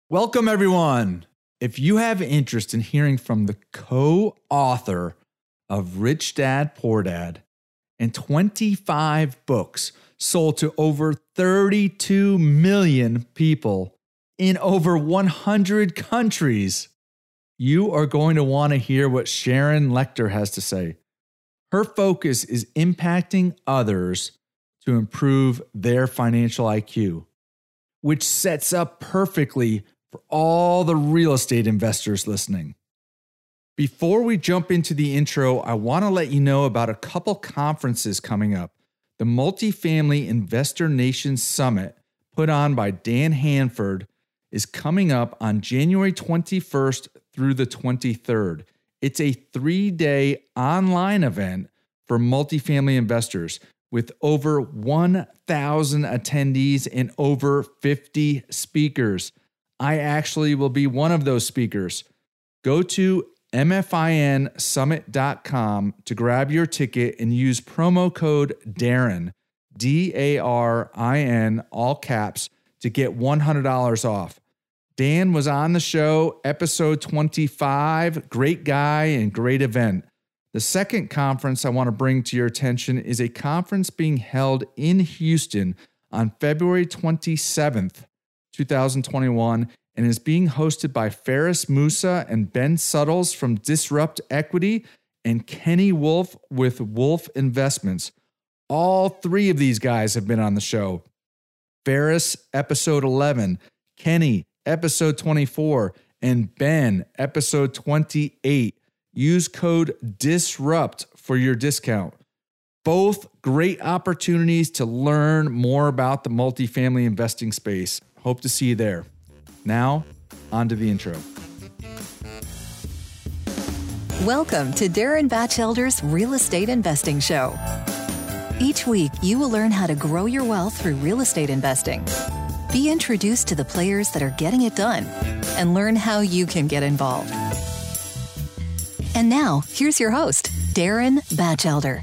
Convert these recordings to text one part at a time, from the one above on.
Welcome, everyone. If you have interest in hearing from the co-author of Rich Dad, Poor Dad and 25 books sold to over 32 million people in over 100 countries, you are going to want to hear what Sharon Lechter has to say. Her focus is impacting others to improve their financial IQ, which sets up perfectly for all the real estate investors listening. Before we jump into the intro, I want to let you know about a couple conferences coming up. The Multifamily Investor Nation Summit, put on by Dan Hanford, is coming up on January 21st through the 23rd. It's a 3-day online event for multifamily investors with over 1,000 attendees and over 50 speakers. I actually will be one of those speakers. Go to mfinsummit.com to grab your ticket and use promo code DARIN, DARIN, all caps, to get $100 off. Dan was on the show, episode 25. Great guy and great event. The second conference I want to bring to your attention is a conference being held in Houston on February 27th, 2021, and is being hosted by Faris Musa and Ben Suttles from Disrupt Equity and Kenny Wolf with Wolf Investments. All three of these guys have been on the show. Faris, episode 11, Kenny, episode 24, and Ben, episode 28. Use code DISRUPT for your discount. Both great opportunities to learn more about the multifamily investing space. Hope to see you there. Now, on to the intro. Welcome to Darren Batchelder's Real Estate Investing Show. Each week, you will learn how to grow your wealth through real estate investing. Be introduced to the players that are getting it done and learn how you can get involved. And now, here's your host, Darren Batchelder.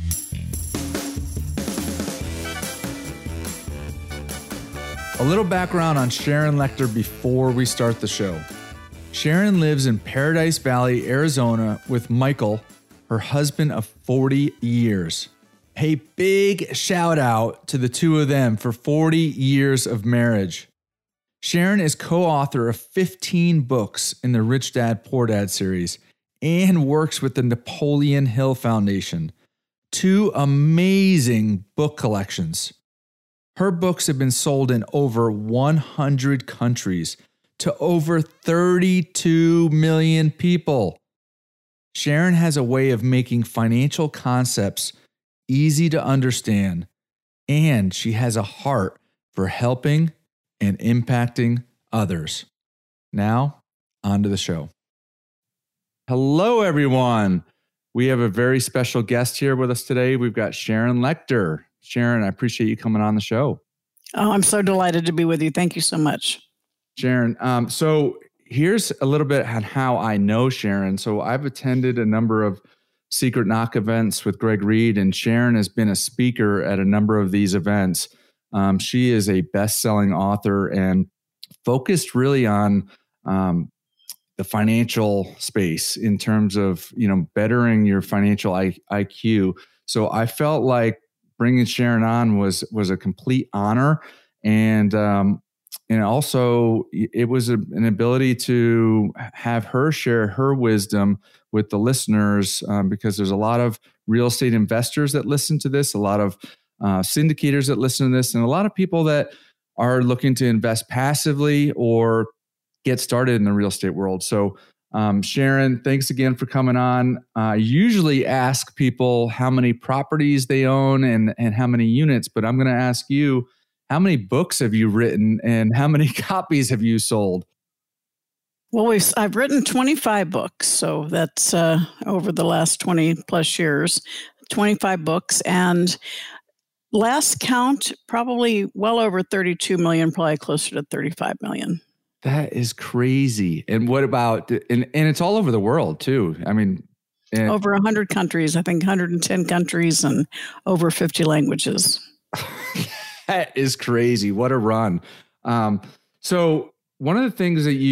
A little background on Sharon Lechter before we start the show. Sharon lives in Paradise Valley, Arizona with Michael, her husband of 40 years. A big shout out to the two of them for 40 years of marriage. Sharon is co-author of 15 books in the Rich Dad, Poor Dad series and works with the Napoleon Hill Foundation. 2 amazing book collections. Her books have been sold in over 100 countries to over 32 million people. Sharon has a way of making financial concepts easy to understand, and she has a heart for helping and impacting others. Now, on to the show. Hello, everyone. We have a very special guest here with us today. We've got Sharon Lechter. Sharon, I appreciate you coming on the show. Oh, I'm so delighted to be with you. Thank you so much. Sharon, so here's a little bit on how I know Sharon. So I've attended a number of Secret Knock events with Greg Reed, and Sharon has been a speaker at a number of these events. She is a best-selling author and focused really on the financial space in terms of, bettering your financial IQ. So I felt like bringing Sharon on was a complete honor. And also it was an ability to have her share her wisdom with the listeners, because there's a lot of real estate investors that listen to this, a lot of syndicators that listen to this, and a lot of people that are looking to invest passively or get started in the real estate world. So Sharon, thanks again for coming on. I usually ask people how many properties they own and how many units, but I'm going to ask you, how many books have you written and how many copies have you sold? Well, I've written 25 books, so that's over the last 20 plus years, 25 books, and last count, probably well over 32 million, probably closer to 35 million. That is crazy. And what about, and it's all over the world too. I mean, over 100 countries, I think 110 countries and over 50 languages. That is crazy. What a run. So one of the things that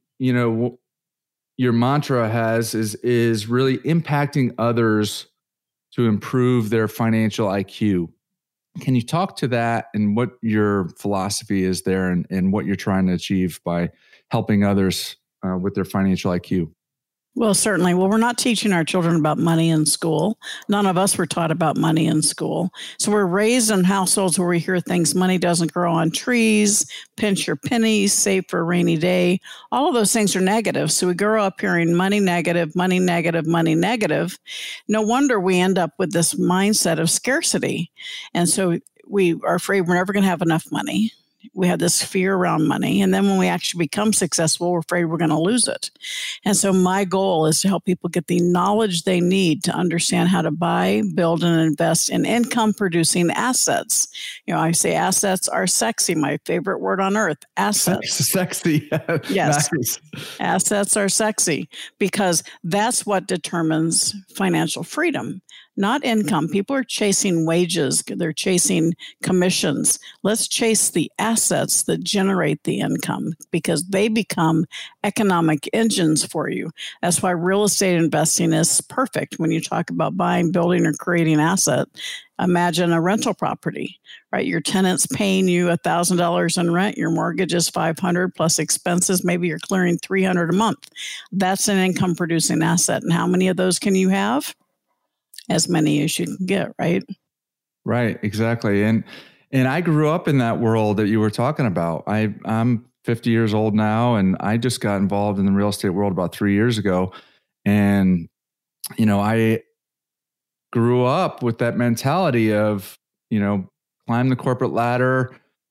your mantra is really impacting others to improve their financial IQ. Can you talk to that and what your philosophy is there and what you're trying to achieve by helping others with their financial IQ? Well, certainly. Well, we're not teaching our children about money in school. None of us were taught about money in school. So we're raised in households where we hear things, money doesn't grow on trees, pinch your pennies, save for a rainy day. All of those things are negative. So we grow up hearing money negative, money negative, money negative. No wonder we end up with this mindset of scarcity. And so we are afraid we're never going to have enough money. We have this fear around money. And then when we actually become successful, we're afraid we're going to lose it. And so my goal is to help people get the knowledge they need to understand how to buy, build, and invest in income-producing assets. I say assets are sexy, my favorite word on earth, assets. Sexy. Yes. Nice. Assets are sexy because that's what determines financial freedom. Not income. People are chasing wages. They're chasing commissions. Let's chase the assets that generate the income because they become economic engines for you. That's why real estate investing is perfect when you talk about buying, building, or creating asset. Imagine a rental property, right? Your tenant's paying you $1,000 in rent. Your mortgage is $500 plus expenses. Maybe you're clearing $300 a month. That's an income producing asset. And how many of those can you have? As many as you can get, right? Right, exactly. And I grew up in that world that you were talking about. I'm 50 years old now, and I just got involved in the real estate world about 3 years ago. And, I grew up with that mentality of, climb the corporate ladder,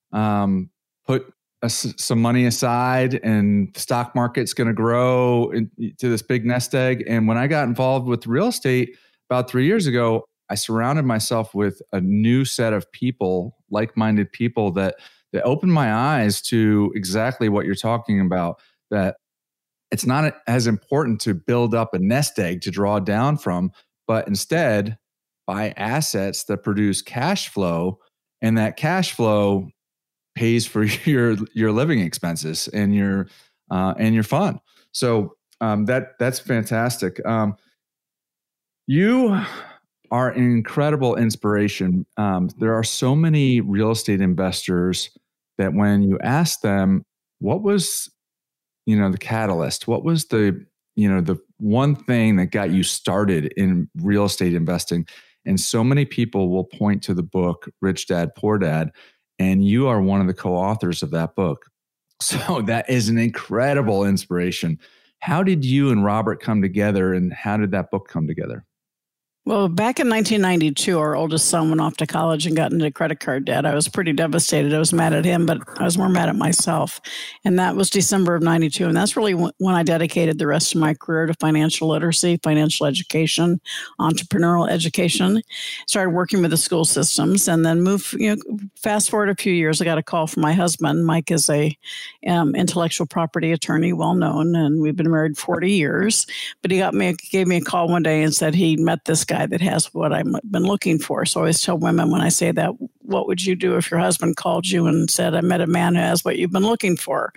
put some money aside, and the stock market's going to grow to this big nest egg. And when I got involved with real estate, about 3 years ago, I surrounded myself with a new set of people, like-minded people that opened my eyes to exactly what you're talking about, that it's not as important to build up a nest egg to draw down from, but instead buy assets that produce cash flow, and that cash flow pays for your living expenses and your fun. So that's fantastic. You are an incredible inspiration. There are so many real estate investors that when you ask them, what was, the catalyst? What was the one thing that got you started in real estate investing? And so many people will point to the book, Rich Dad, Poor Dad, and you are one of the co-authors of that book. So that is an incredible inspiration. How did you and Robert come together, and how did that book come together? Well, back in 1992, our oldest son went off to college and got into credit card debt. I was pretty devastated. I was mad at him, but I was more mad at myself. And that was December of 92. And that's really when I dedicated the rest of my career to financial literacy, financial education, entrepreneurial education. Started working with the school systems and then fast forward a few years, I got a call from my husband. Mike is a intellectual property attorney, well known, and we've been married 40 years. But he gave me a call one day and said he met this guy that has what I've been looking for. So I always tell women when I say that, what would you do if your husband called you and said, I met a man who has what you've been looking for?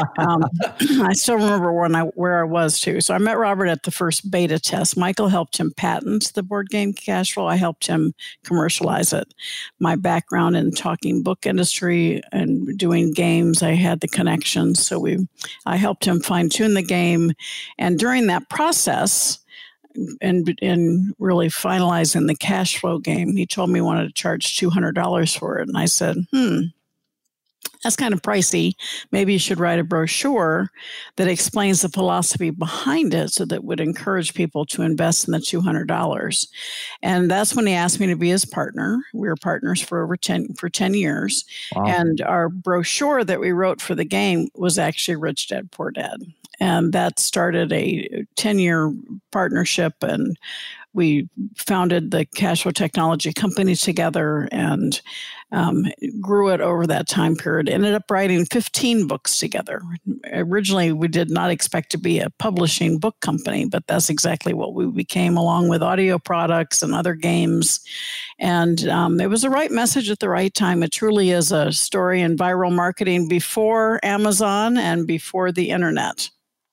I still remember where I was too. So I met Robert at the first beta test. Michael helped him patent the board game cash flow. I helped him commercialize it. My background in talking book industry and doing games, I had the connections. So I helped him fine tune the game. And during that process, and really finalizing the cash flow game, he told me he wanted to charge $200 for it. And I said, that's kind of pricey. Maybe you should write a brochure that explains the philosophy behind it so that would encourage people to invest in the $200. And that's when he asked me to be his partner. We were partners for 10 years. Wow. And our brochure that we wrote for the game was actually Rich Dad, Poor Dad. And that started a 10-year partnership, and we founded the Cashflow Technology Company together. And grew it over that time period. Ended up writing 15 books together. Originally, we did not expect to be a publishing book company, but that's exactly what we became, along with audio products and other games. And it was the right message at the right time. It truly is a story in viral marketing before Amazon and before the internet.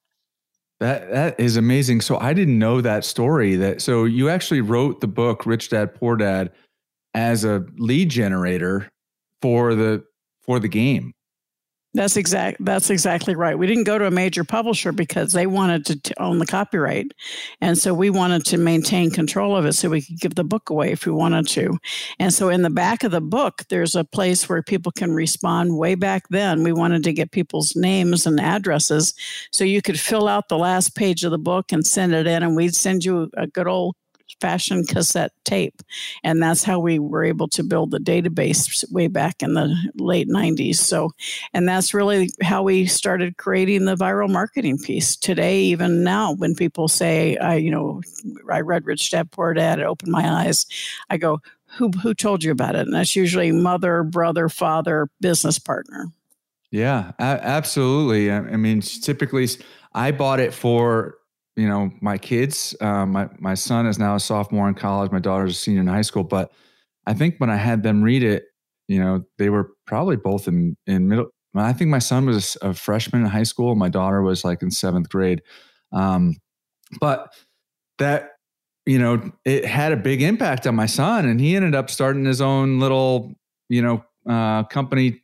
That is amazing. So I didn't know that story. So you actually wrote the book Rich Dad Poor Dad as a lead generator for the game. That's exactly right. We didn't go to a major publisher because they wanted to own the copyright. And so we wanted to maintain control of it so we could give the book away if we wanted to. And so in the back of the book, there's a place where people can respond. Way back then, we wanted to get people's names and addresses so you could fill out the last page of the book and send it in, and we'd send you a good old fashioned cassette tape. And that's how we were able to build the database way back in the late 90s. So, and that's really how we started creating the viral marketing piece. Today, even now, when people say, I read Rich Dad Poor Dad, it opened my eyes, I go, who told you about it? And that's usually mother, brother, father, business partner. Yeah, absolutely. I mean, typically I bought it for my kids. My son is now a sophomore in college. My daughter's a senior in high school. But I think when I had them read it, they were probably both in middle. I think my son was a freshman in high school. My daughter was like in 7th grade. But that, it had a big impact on my son, and he ended up starting his own little, company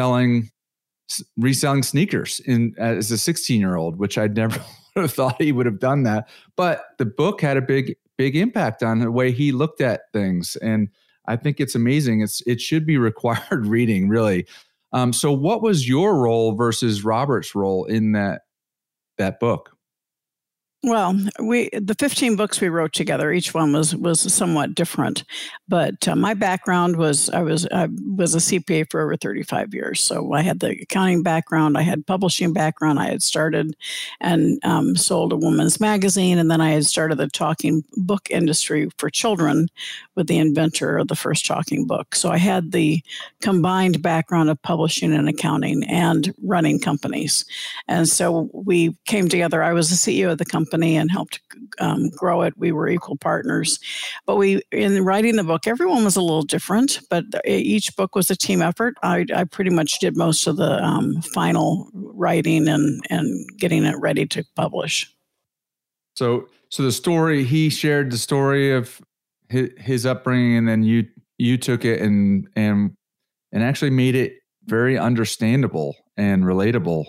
reselling sneakers as a 16-year-old, which I'd never thought he would have done that. But the book had a big impact on the way he looked at things. And I think it's amazing. It should be required reading, really. So what was your role versus Robert's role in that book? Well, the 15 books we wrote together, each one was somewhat different. But my background was I was a CPA for over 35 years. So I had the accounting background, I had publishing background. I had started and sold a woman's magazine, and then I had started the talking book industry for children with the inventor of the first talking book. So I had the combined background of publishing and accounting and running companies. And so we came together. I was the CEO of the company and helped grow it. We were equal partners. But in writing the book, everyone was a little different, but each book was a team effort. I pretty much did most of the final writing and getting it ready to publish. So the story, he shared the story of his upbringing, and then you took it and actually made it very understandable and relatable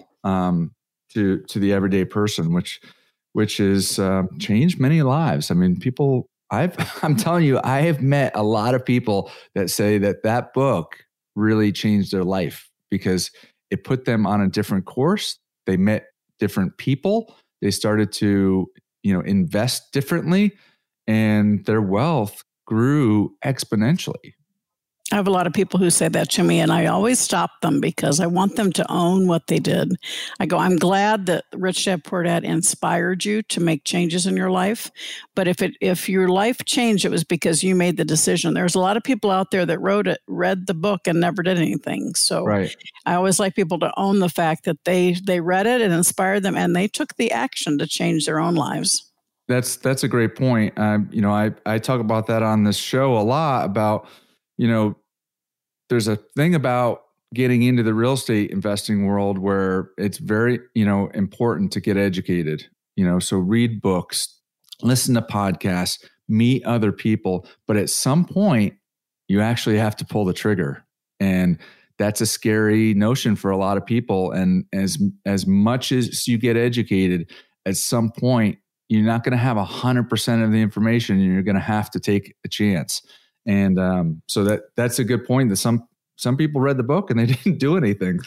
to the everyday person, which has changed many lives. I mean, I'm telling you, I have met a lot of people that say that book really changed their life because it put them on a different course. They met different people. They started to, invest differently, and their wealth grew exponentially. I have a lot of people who say that to me, and I always stop them because I want them to own what they did. I go, I'm glad that Rich Dad Poor Dad inspired you to make changes in your life. But if your life changed, it was because you made the decision. There's a lot of people out there that read the book and never did anything. So right. I always like people to own the fact that they read it and inspired them, and they took the action to change their own lives. That's a great point. I talk about that on this show a lot about, there's a thing about getting into the real estate investing world where it's very, important to get educated, so read books, listen to podcasts, meet other people. But at some point, you actually have to pull the trigger. And that's a scary notion for a lot of people. And as much as you get educated, at some point, you're not going to have 100% of the information, and you're going to have to take a chance. And so that's a good point, that some people read the book and they didn't do anything.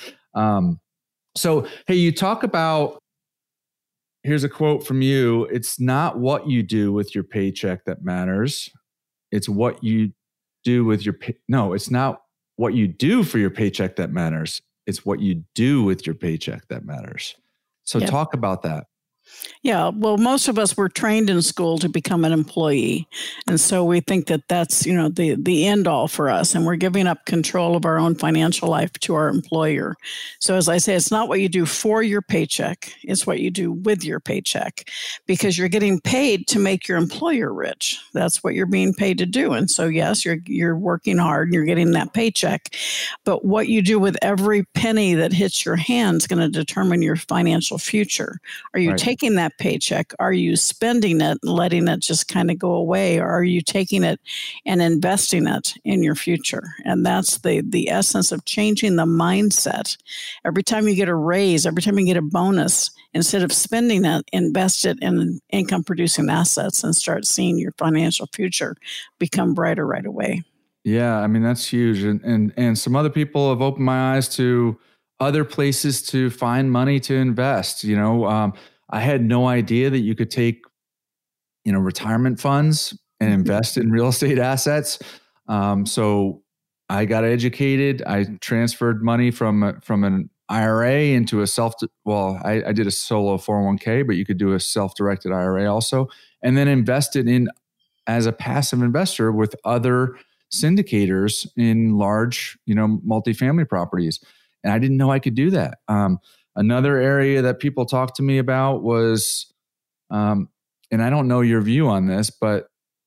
So, hey, you talk about, here's a quote from you. It's not what you do with your paycheck that matters. It's what you do with it's not what you do for your paycheck that matters. It's what you do with your paycheck that matters. So Talk about that. Yeah, well, most of us were trained in school to become an employee. And so we think that that's, the end all for us. And we're giving up control of our own financial life to our employer. So as I say, it's not what you do for your paycheck. It's what you do with your paycheck, because you're getting paid to make your employer rich. That's what you're being paid to do. And so, yes, you're working hard and you're getting that paycheck. But what you do with every penny that hits your hand is going to determine your financial future. Are you taking that paycheck? Are you spending it and letting it just kind of go away? Or are you taking it and investing it in your future? And that's the essence of changing the mindset. Every time you get a raise, every time you get a bonus, instead of spending it, invest it in income producing assets and start seeing your financial future become brighter right away. Yeah, I mean, that's huge. And some other people have opened my eyes to other places to find money to invest. I had no idea that you could take, retirement funds and invest in real estate assets. So I got educated. I transferred money from an IRA into I did a solo 401k, but you could do a self-directed IRA also, and then invested in as a passive investor with other syndicators in large, multifamily properties. And I didn't know I could do that. Another area that people talk to me about was, and I don't know your view on this, but,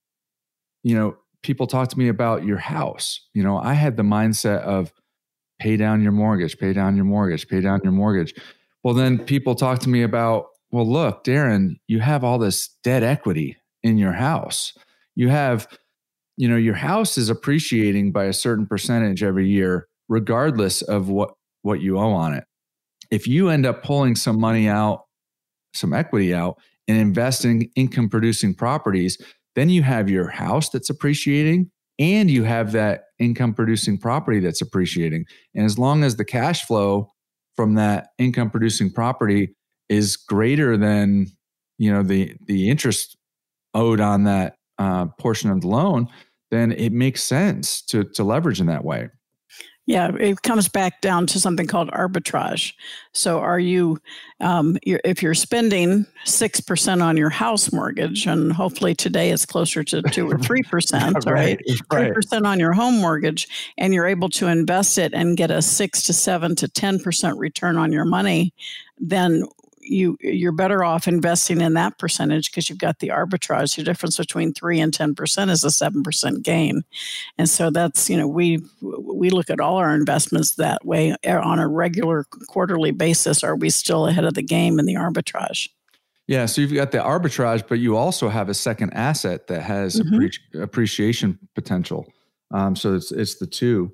people talk to me about your house. I had the mindset of pay down your mortgage, pay down your mortgage, pay down your mortgage. Well, then people talk to me about, well, look, Darren, you have all this debt equity in your house. You have, your house is appreciating by a certain percentage every year, regardless of what you owe on it. If you end up pulling some money out, some equity out, and investing in income producing properties, then you have your house that's appreciating and you have that income producing property that's appreciating. And as long as the cash flow from that income producing property is greater than, the interest owed on that portion of the loan, then it makes sense to leverage in that way. Yeah, it comes back down to something called arbitrage. So are you, if you're spending 6% on your house mortgage, and hopefully today it's closer to 2 or 3%, right? 3% on your home mortgage, and you're able to invest it and get a 6 to 7 to 10% return on your money, then you're better off investing in that percentage because you've got the arbitrage. The difference between 3 and 10% is a 7% gain. And so that's, we look at all our investments that way on a regular quarterly basis. Are we still ahead of the game in the arbitrage? Yeah. So you've got the arbitrage, but you also have a second asset that has appreciation potential. So it's the two.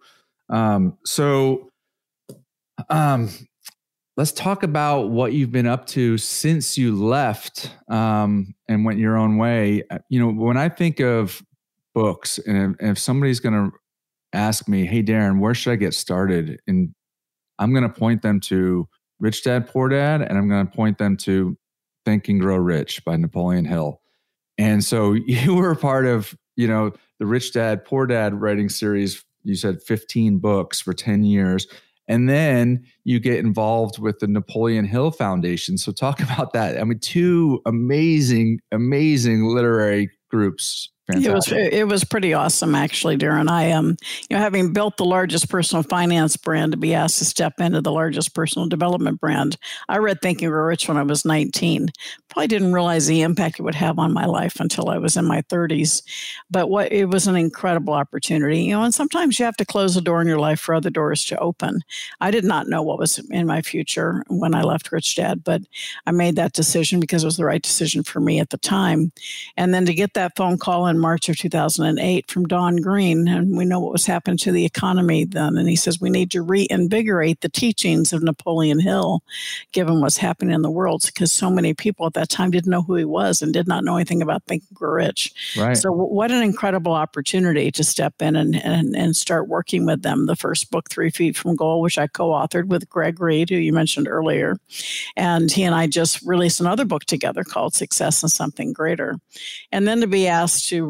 Let's talk about what you've been up to since you left and went your own way. When I think of books, and if somebody's going to ask me, hey, Darren, where should I get started? And I'm going to point them to Rich Dad, Poor Dad, and I'm going to point them to Think and Grow Rich by Napoleon Hill. And so you were part of, the Rich Dad, Poor Dad writing series. You said 15 books for 10 years. And then you get involved with the Napoleon Hill Foundation. So talk about that. I mean, two amazing literary groups. Fantastic. It was pretty awesome, actually, Darren. I having built the largest personal finance brand, to be asked to step into the largest personal development brand. I read Think and Grow Rich when I was 19. Probably didn't realize the impact it would have on my life until I was in my 30s. But it was an incredible opportunity. And sometimes you have to close a door in your life for other doors to open. I did not know what was in my future when I left Rich Dad, but I made that decision because it was the right decision for me at the time. And then to get that phone call in March of 2008 from Don Green, and we know what was happening to the economy then. And he says, we need to reinvigorate the teachings of Napoleon Hill, given what's happening in the world, because so many people at that time didn't know who he was and did not know anything about Think and Grow Rich. Right. So what an incredible opportunity to step in and start working with them. The first book, 3 Feet from Goal, which I co-authored with Greg Reed, who you mentioned earlier. And he and I just released another book together called Success and Something Greater. And then to be asked to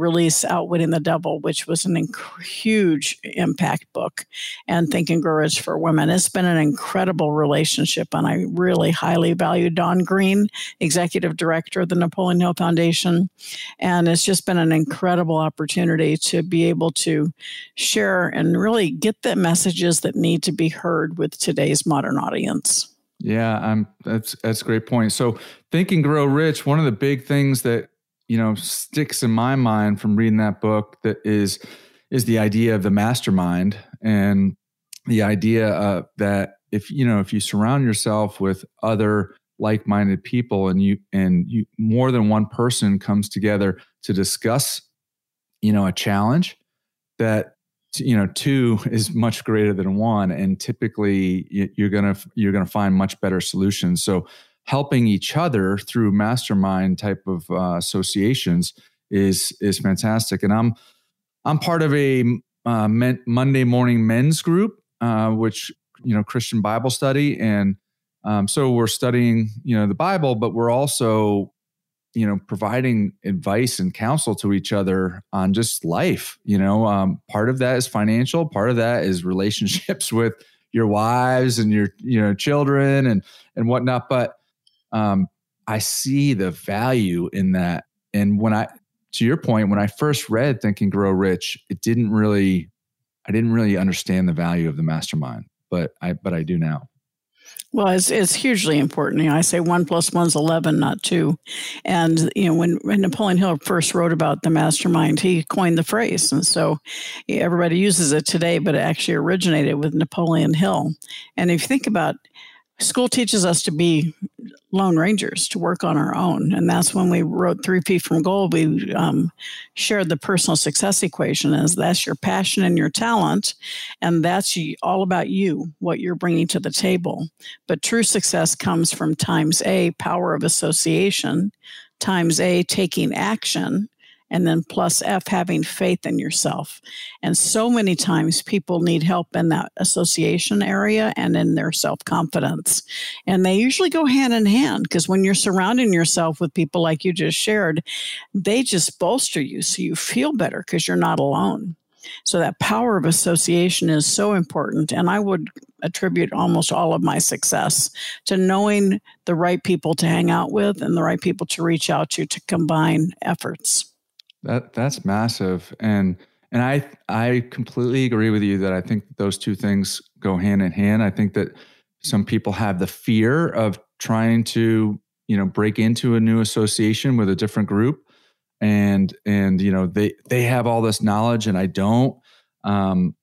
release Outwitting the Devil, which was an huge impact book, and Think and Grow Rich for Women. It's been an incredible relationship, and I really highly value Don Green, Executive Director of the Napoleon Hill Foundation. And it's just been an incredible opportunity to be able to share and really get the messages that need to be heard with today's modern audience. Yeah, that's a great point. So Think and Grow Rich, one of the big things that, sticks in my mind from reading that book that is the idea of the mastermind, and the idea that if you surround yourself with other like-minded people and you more than one person comes together to discuss, a challenge, that two is much greater than one, and typically you're gonna find much better solutions. So helping each other through mastermind type of associations is fantastic. And I'm part of a Monday morning men's group, which Christian Bible study, and so we're studying the Bible, but we're also providing advice and counsel to each other on just life. Part of that is financial, part of that is relationships with your wives and your children and whatnot. But I see the value in that. And to your point, when I first read Think and Grow Rich, I didn't really understand the value of the mastermind, but I do now. Well, it's hugely important. I say 1 + 1 is 11, not 2. And, when Napoleon Hill first wrote about the mastermind, he coined the phrase. And so everybody uses it today, but it actually originated with Napoleon Hill. And if you think about school teaches us to be lone rangers, to work on our own. And that's when we wrote 3 Feet from Gold. We shared the personal success equation as that's your passion and your talent. And that's all about you, what you're bringing to the table. But true success comes from times A, power of association, times A, taking action, and then plus F, having faith in yourself. And so many times people need help in that association area and in their self-confidence. And they usually go hand in hand, because when you're surrounding yourself with people like you just shared, they just bolster you so you feel better because you're not alone. So that power of association is so important. And I would attribute almost all of my success to knowing the right people to hang out with and the right people to reach out to combine efforts. That's massive. And I completely agree with you that I think those two things go hand in hand. I think that some people have the fear of trying to, break into a new association with a different group. And they have all this knowledge and I don't. And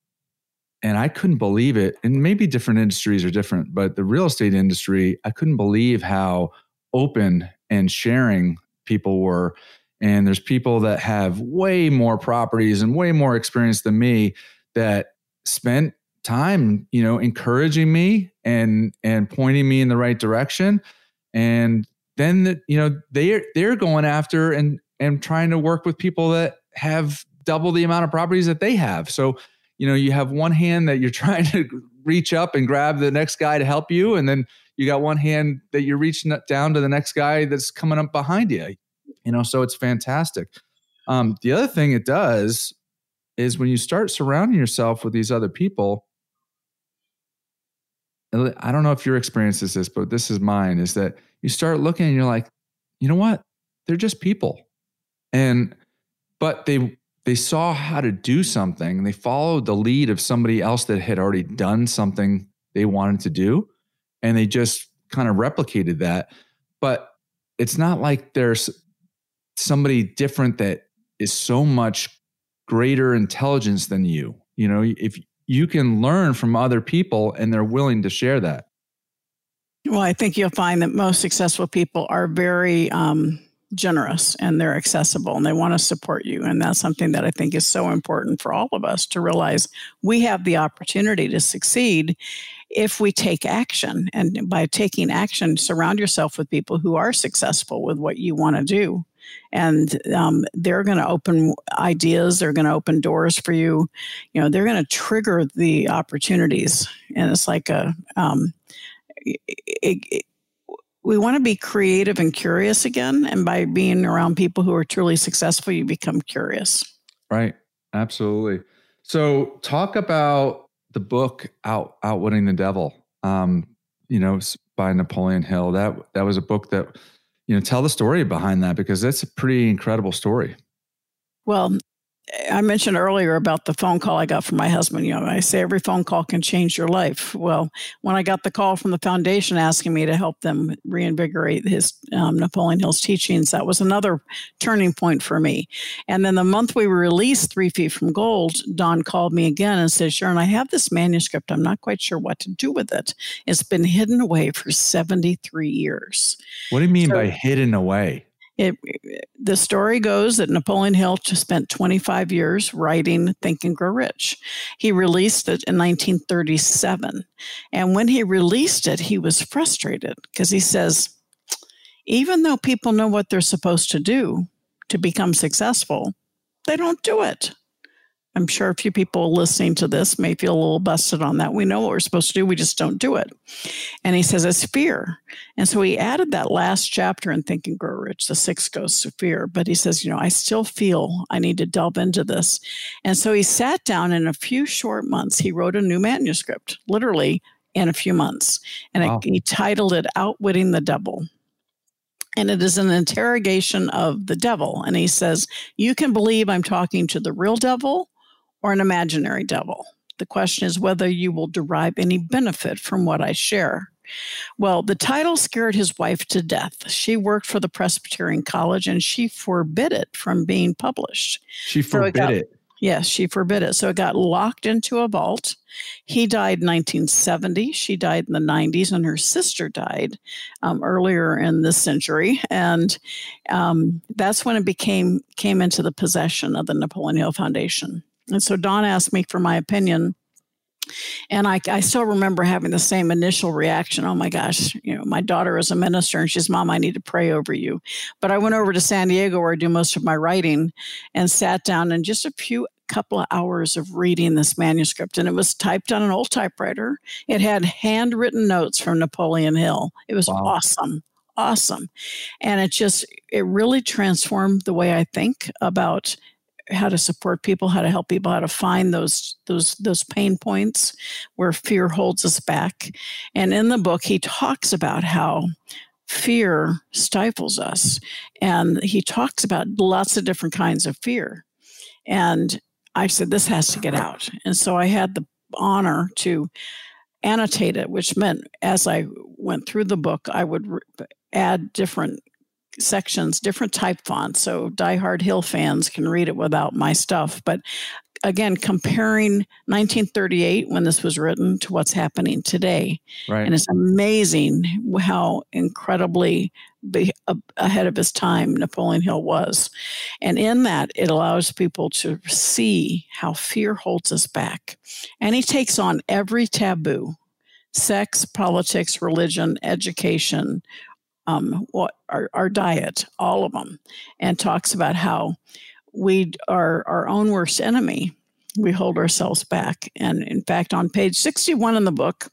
I couldn't believe it. And maybe different industries are different, but the real estate industry, I couldn't believe how open and sharing people were. And there's people that have way more properties and way more experience than me that spent time, encouraging me and pointing me in the right direction. And then, they're going after and trying to work with people that have double the amount of properties that they have. So, you have one hand that you're trying to reach up and grab the next guy to help you. And then you got one hand that you're reaching down to the next guy that's coming up behind you. So it's fantastic. The other thing it does is when you start surrounding yourself with these other people, I don't know if your experience is this, but this is mine, is that you start looking and you're like, you know what? They're just people. But they saw how to do something. They followed the lead of somebody else that had already done something they wanted to do. And they just kind of replicated that. But it's not like there's somebody different that is so much greater intelligence than you. If you can learn from other people and they're willing to share that. Well, I think you'll find that most successful people are very generous and they're accessible and they want to support you. And that's something that I think is so important for all of us to realize we have the opportunity to succeed if we take action. And by taking action, surround yourself with people who are successful with what you want to do. And they're going to open ideas. They're going to open doors for you. They're going to trigger the opportunities. And it's like we want to be creative and curious again. And by being around people who are truly successful, you become curious. Right. Absolutely. So talk about the book Outwitting the Devil, by Napoleon Hill. That was a book that, tell the story behind that, because that's a pretty incredible story. Well, I mentioned earlier about the phone call I got from my husband. I say every phone call can change your life. Well, when I got the call from the foundation asking me to help them reinvigorate his Napoleon Hill's teachings, that was another turning point for me. And then the month we released 3 Feet from Gold, Don called me again and said, Sharon, I have this manuscript. I'm not quite sure what to do with it. It's been hidden away for 73 years. What do you mean by hidden away? The story goes that Napoleon Hill just spent 25 years writing Think and Grow Rich. He released it in 1937. And when he released it, he was frustrated because he says, even though people know what they're supposed to do to become successful, they don't do it. I'm sure a few people listening to this may feel a little busted on that. We know what we're supposed to do. We just don't do it. And he says it's fear. And so he added that last chapter in Think and Grow Rich, the 6 Ghosts of Fear. But he says, I still feel I need to delve into this. And so he sat down in a few short months. He wrote a new manuscript, literally in a few months. And he titled it Outwitting the Devil. And it is an interrogation of the devil. And he says, you can believe I'm talking to the real devil or an imaginary devil. The question is whether you will derive any benefit from what I share. Well, the title scared his wife to death. She worked for the Presbyterian College and she forbid it from being published. She forbid it? Yes, she forbid it. So it got locked into a vault. He died in 1970. She died in the 90s, and her sister died earlier in this century. And that's when it came into the possession of the Napoleon Hill Foundation. And so Don asked me for my opinion. And I still remember having the same initial reaction. Oh my gosh, my daughter is a minister and she's, Mom, I need to pray over you. But I went over to San Diego where I do most of my writing and sat down and just couple of hours of reading this manuscript. And it was typed on an old typewriter. It had handwritten notes from Napoleon Hill. It was awesome. And it really transformed the way I think about how to support people, how to help people, how to find those pain points where fear holds us back. And in the book, he talks about how fear stifles us. And he talks about lots of different kinds of fear. And I said, this has to get out. And so I had the honor to annotate it, which meant as I went through the book, I would add different sections, different type fonts, so diehard Hill fans can read it without my stuff. But again, comparing 1938 when this was written to what's happening today. Right. And it's amazing how incredibly ahead of his time Napoleon Hill was. And in that, it allows people to see how fear holds us back. And he takes on every taboo: sex, politics, religion, education, what our diet, all of them, and talks about how we are our own worst enemy. We hold ourselves back. And in fact, on page 61 in the book,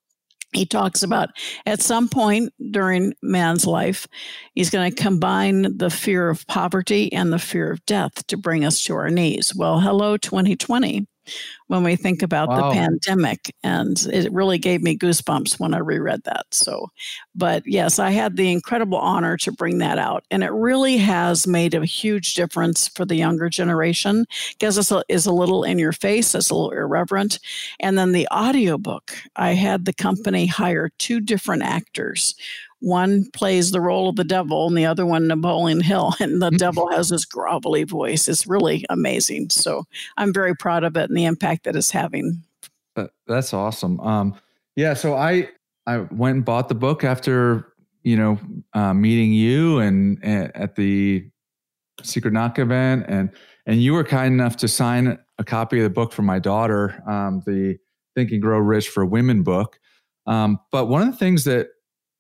he talks about at some point during man's life, he's going to combine the fear of poverty and the fear of death to bring us to our knees. Well, hello, 2020. When we think about the pandemic, and it really gave me goosebumps when I reread that. So, but yes, I had the incredible honor to bring that out. And it really has made a huge difference for the younger generation because it is a little in your face, it's a little irreverent. And then the audiobook, I had the company hire 2 different actors. One plays the role of the devil and the other one, Napoleon Hill. And the devil has this grovelly voice. It's really amazing. So I'm very proud of it and the impact that it's having. That's awesome. Yeah. So I went and bought the book after, meeting you and at the Secret Knock event. And you were kind enough to sign a copy of the book for my daughter, the Think and Grow Rich for Women book. But one of the things that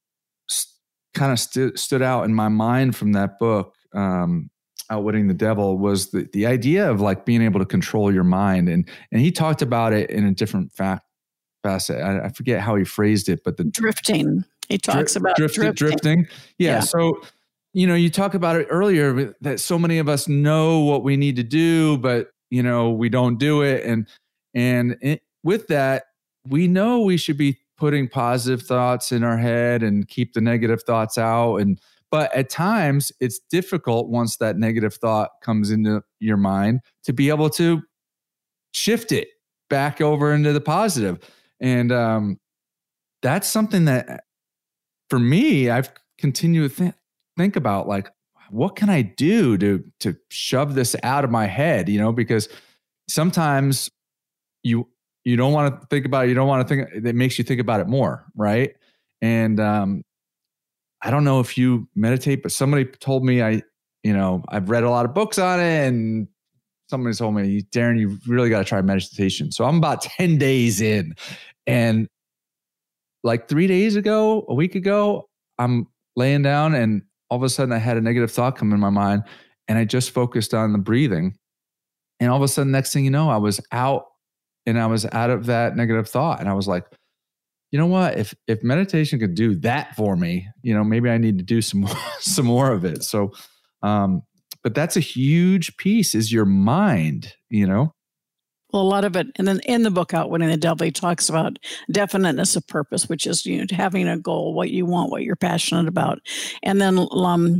kind of stood out in my mind from that book, Outwitting the Devil, was the idea of like being able to control your mind. And he talked about it in a different facet. I forget how he phrased it, but the drifting. He talks about drifting. Yeah. So, you talk about it earlier that so many of us know what we need to do, but we don't do it. And with that, we know we should be putting positive thoughts in our head and keep the negative thoughts out. But at times it's difficult once that negative thought comes into your mind to be able to shift it back over into the positive. And that's something that for me, I've continued to think about, like, what can I do to shove this out of my head? Because sometimes you don't want to think about it. You don't want to think. It makes you think about it more, right? And I don't know if you meditate, but somebody told me I've read a lot of books on it, and somebody told me, Darren, you really got to try meditation. So I'm about 10 days in, and like 3 days ago, a week ago, I'm laying down and all of a sudden I had a negative thought come in my mind, and I just focused on the breathing. And all of a sudden, next thing you know, I was out and I was out of that negative thought. And I was like, you know what? If meditation could do that for me, maybe I need to do some more of it. So, but that's a huge piece, is your mind, Well, a lot of it, and then in the book Outwitting the Devil, he talks about definiteness of purpose, which is having a goal, what you want, what you're passionate about, and then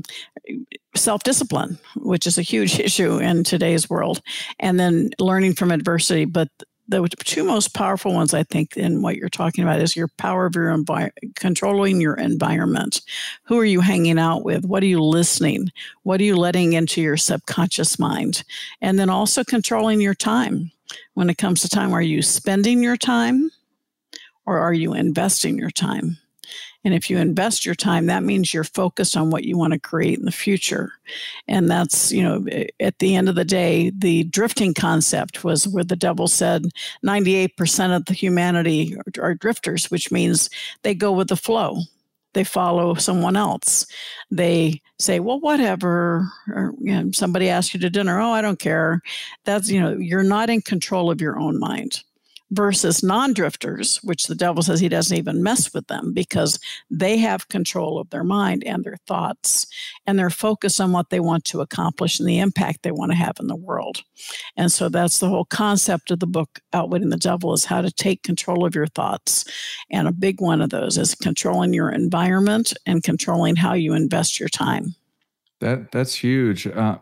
self-discipline, which is a huge issue in today's world, and then learning from adversity. But the two most powerful ones, I think, in what you're talking about is your power of your controlling your environment. Who are you hanging out with? What are you listening? What are you letting into your subconscious mind? And then also controlling your time. When it comes to time, are you spending your time or are you investing your time? And if you invest your time, that means you're focused on what you want to create in the future. And that's, at the end of the day, the drifting concept was where the devil said 98% of the humanity are drifters, which means they go with the flow. They follow someone else. They say, well, whatever. Or, somebody asks you to dinner. Oh, I don't care. That's, you're not in control of your own mind. Versus non-drifters, which the devil says he doesn't even mess with them because they have control of their mind and their thoughts, and they're focused on what they want to accomplish and the impact they want to have in the world. And so that's the whole concept of the book Outwitting the Devil, is how to take control of your thoughts. And a big one of those is controlling your environment and controlling how you invest your time. That's huge. A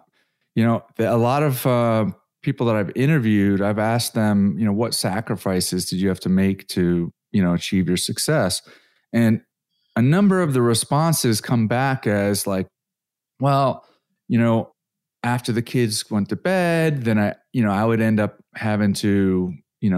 lot of people that I've interviewed, I've asked them, what sacrifices did you have to make to, achieve your success? And a number of the responses come back as like, well, after the kids went to bed, then I would end up having to,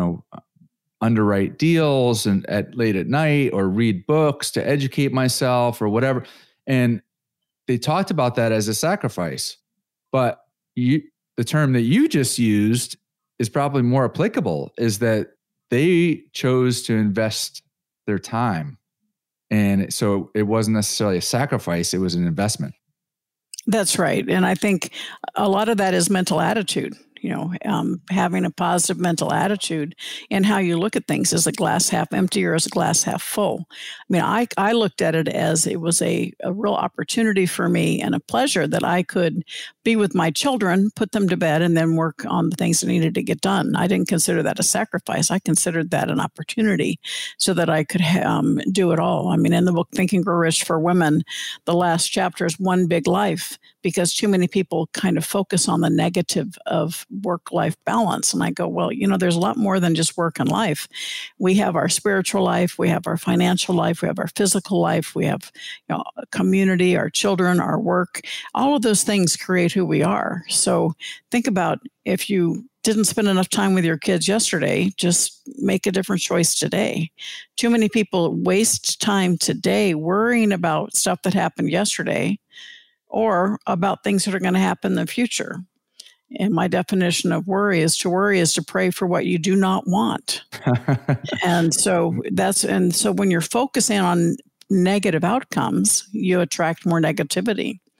underwrite deals and late at night, or read books to educate myself or whatever. And they talked about that as a sacrifice, but the term that you just used is probably more applicable, is that they chose to invest their time. And so it wasn't necessarily a sacrifice, it was an investment. That's right. And I think a lot of that is mental attitude. Having a positive mental attitude and how you look at things. Is a glass half empty or is a glass half full? I mean, I looked at it as it was a real opportunity for me and a pleasure that I could be with my children, put them to bed, and then work on the things that needed to get done. I didn't consider that a sacrifice. I considered that an opportunity so that I could do it all. I mean, in the book Think and Grow Rich for Women, the last chapter is one big life, because too many people kind of focus on the negative of work-life balance. And I go, well, there's a lot more than just work and life. We have our spiritual life, we have our financial life, we have our physical life, we have a community, our children, our work. All of those things create who we are. So think about, if you didn't spend enough time with your kids yesterday, just make a different choice today. Too many people waste time today worrying about stuff that happened yesterday or about things that are going to happen in the future. And my definition of worry is to pray for what you do not want. And so when you're focusing on negative outcomes, you attract more negativity.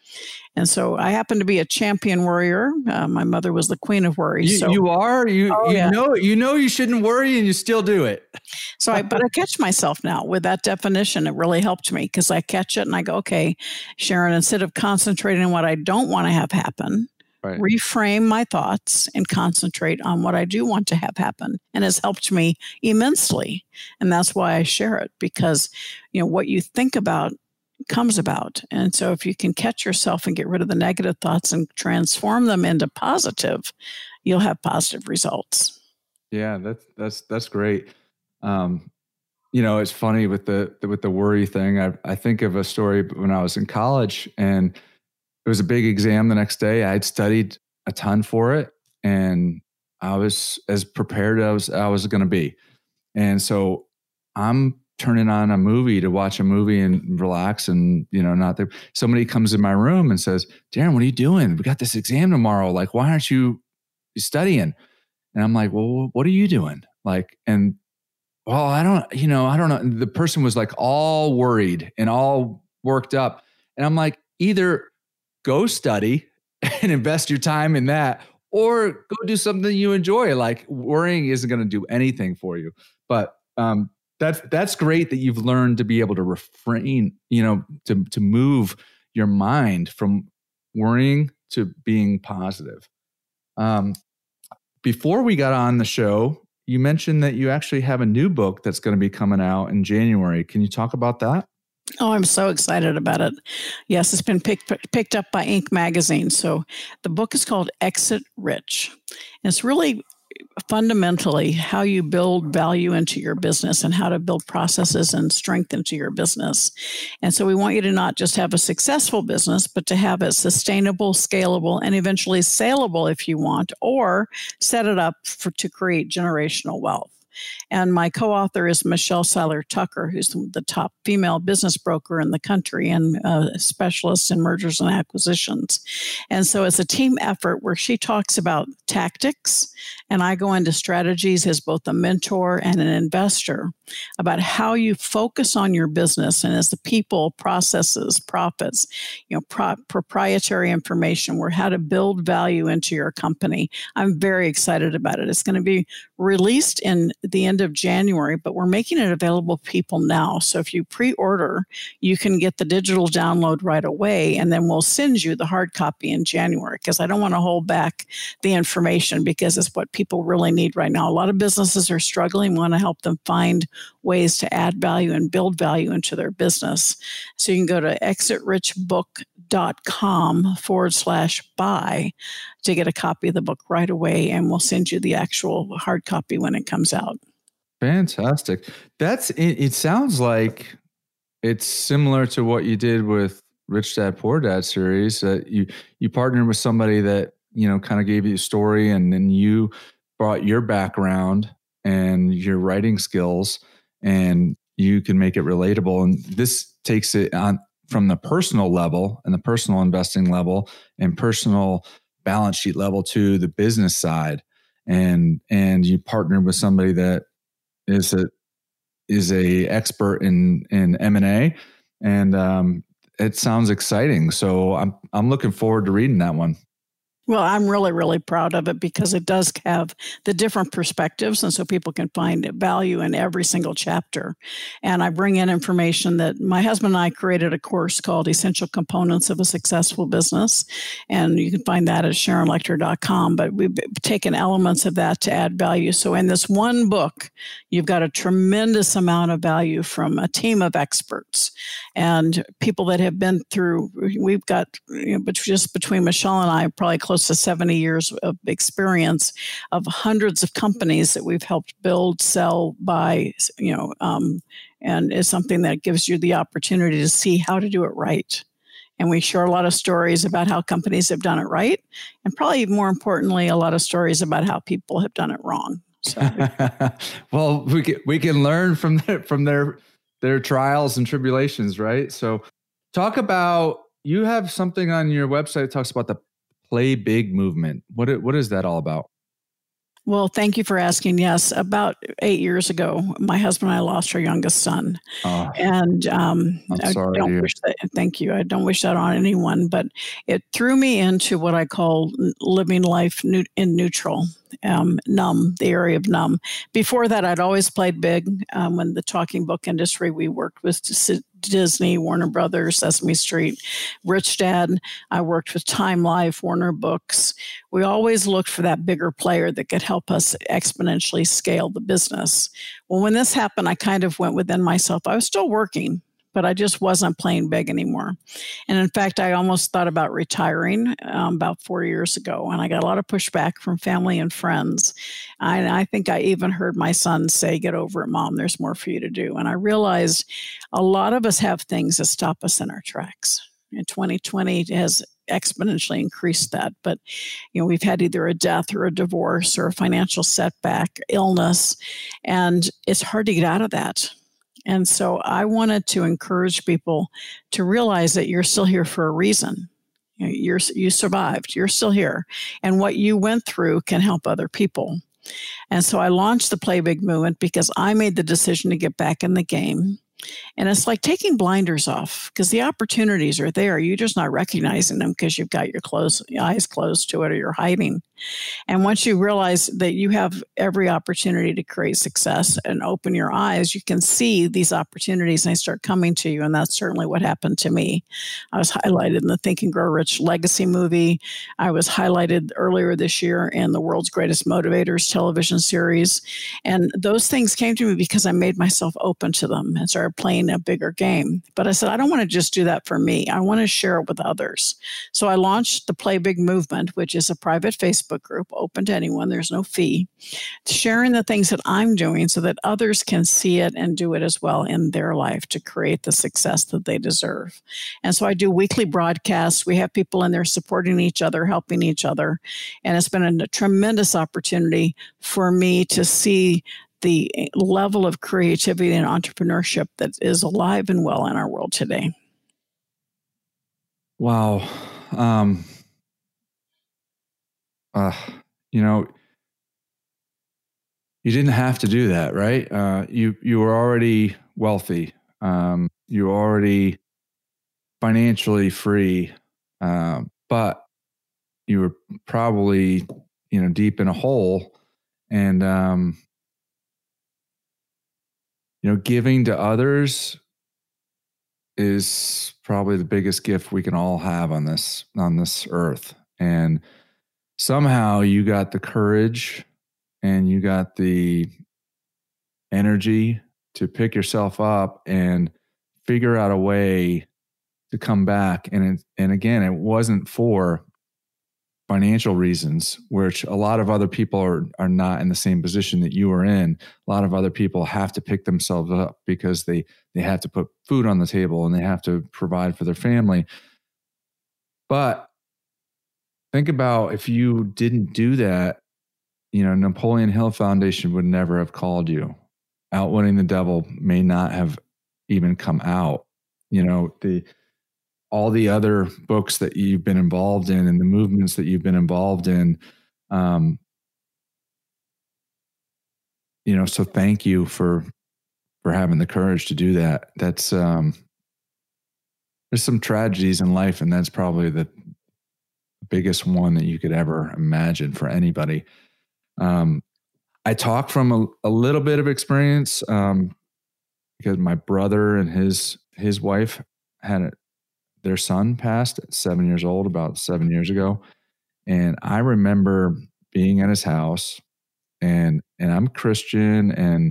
And so I happen to be a champion worrier. My mother was the queen of worry. You are? Yeah. You know you shouldn't worry and you still do it. But I catch myself now with that definition. It really helped me because I catch it and I go, okay, Sharon, instead of concentrating on what I don't want to have happen, right, reframe my thoughts and concentrate on what I do want to have happen. And it's helped me immensely. And that's why I share it, because, what you think about comes about. And so if you can catch yourself and get rid of the negative thoughts and transform them into positive, you'll have positive results. Yeah, that's great. It's funny with the worry thing. I think of a story when I was in college, and it was a big exam the next day. I had studied a ton for it, and I was as prepared as I was going to be. And so I'm turning on a movie to watch a movie and relax, and not there. Somebody comes in my room and says, "Darren, what are you doing? We got this exam tomorrow. Like, why aren't you studying?" And I'm like, "Well, what are you doing?" I don't know. The person was like all worried and all worked up. And I'm like, either go study and invest your time in that, or go do something you enjoy. Like, worrying isn't going to do anything for you. But that's great that you've learned to be able to refrain, to move your mind from worrying to being positive. Before we got on the show, you mentioned that you actually have a new book that's going to be coming out in January. Can you talk about that? Oh, I'm so excited about it. Yes, it's been picked up by Inc. magazine. So the book is called Exit Rich. And it's really fundamentally how you build value into your business and how to build processes and strength into your business. And so we want you to not just have a successful business, but to have it sustainable, scalable, and eventually saleable if you want, or set it up to create generational wealth. And my co-author is Michelle Seiler Tucker, who's the top female business broker in the country and a specialist in mergers and acquisitions. And so it's a team effort where she talks about tactics, and I go into strategies as both a mentor and an investor about how you focus on your business and as the people, processes, profits, proprietary information, where how to build value into your company. I'm very excited about it. It's going to be released in the end of January, but we're making it available to people now. So if you pre-order, you can get the digital download right away, and then we'll send you the hard copy in January, because I don't want to hold back the information, because it's what people really need right now. A lot of businesses are struggling. We want to help them find ways to add value and build value into their business. So you can go to exitrichbook.com/buy to get a copy of the book right away, and we'll send you the actual hard copy when it comes out. Fantastic. It sounds like it's similar to what you did with Rich Dad Poor Dad series, that you partnered with somebody that, kind of gave you a story, and then you brought your background and your writing skills, and you can make it relatable. And this takes it on from the personal level and the personal investing level and personal balance sheet level to the business side. And you partnered with somebody that is a expert in M&A, and it sounds exciting. So I'm looking forward to reading that one. Well, I'm really, really proud of it, because it does have the different perspectives. And so people can find value in every single chapter. And I bring in information that my husband and I created a course called Essential Components of a Successful Business. And you can find that at SharonLechter.com. But we've taken elements of that to add value. So in this one book, you've got a tremendous amount of value from a team of experts and people that have been through. We've got, just between Michelle and I, probably close to 70 years of experience of hundreds of companies that we've helped build, sell, buy, and it's something that gives you the opportunity to see how to do it right. And we share a lot of stories about how companies have done it right, and probably more importantly, a lot of stories about how people have done it wrong. So, well, we can learn from their trials and tribulations, right? So, talk about, you have something on your website that talks about the Play Big movement. What is that all about? Well, thank you for asking. Yes, about 8 years ago, my husband and I lost our youngest son, Oh, and I'm I sorry, don't dear. wish that. Thank you. I don't wish that on anyone, but it threw me into what I call living life in neutral, numb, the area of numb. Before that, I'd always played big. When the talking book industry, we worked with Disney, Warner Brothers, Sesame Street, Rich Dad. I worked with Time Life, Warner Books. We always looked for that bigger player that could help us exponentially scale the business. Well, when this happened, I kind of went within myself. I was still working, but I just wasn't playing big anymore. And in fact, I almost thought about retiring about 4 years ago, and I got a lot of pushback from family and friends. I think I even heard my son say, "Get over it, Mom, there's more for you to do." And I realized a lot of us have things that stop us in our tracks. And 2020 has exponentially increased that. But, we've had either a death or a divorce or a financial setback, illness, and it's hard to get out of that. And so I wanted to encourage people to realize that you're still here for a reason. You survived, you're still here. And what you went through can help other people. And so I launched the Play Big movement because I made the decision to get back in the game. And it's like taking blinders off because the opportunities are there. You're just not recognizing them because you've got your eyes closed to it, or you're hiding. And once you realize that you have every opportunity to create success and open your eyes, you can see these opportunities and they start coming to you. And that's certainly what happened to me. I was highlighted in the Think and Grow Rich Legacy movie. I was highlighted earlier this year in the World's Greatest Motivators television series. And those things came to me because I made myself open to them and started playing a bigger game. But I said, I don't want to just do that for me. I want to share it with others. So I launched the Play Big movement, which is a private Facebook group open to anyone. There's no fee. Sharing the things that I'm doing so that others can see it and do it as well in their life to create the success that they deserve. And so I do weekly broadcasts. We have people in there supporting each other, helping each other. And it's been a tremendous opportunity for me to see the level of creativity and entrepreneurship that is alive and well in our world today. Wow. You didn't have to do that, right? You were already wealthy. You were already financially free, but you were probably, deep in a hole. And, giving to others is probably the biggest gift we can all have on this earth. And somehow you got the courage and you got the energy to pick yourself up and figure out a way to come back. And again, it wasn't for financial reasons, which a lot of other people are not in the same position that you are in. A lot of other people have to pick themselves up because they have to put food on the table and they have to provide for their family. But think about if you didn't do that, Napoleon Hill Foundation would never have called you. Outwitting the Devil may not have even come out. All the other books that you've been involved in and the movements that you've been involved in. So thank you for having the courage to do that. That's, there's some tragedies in life, and that's probably the biggest one that you could ever imagine for anybody. I talk from a little bit of experience, because my brother and his wife had their son passed at 7 years old, about 7 years ago. And I remember being at his house, and I'm Christian, and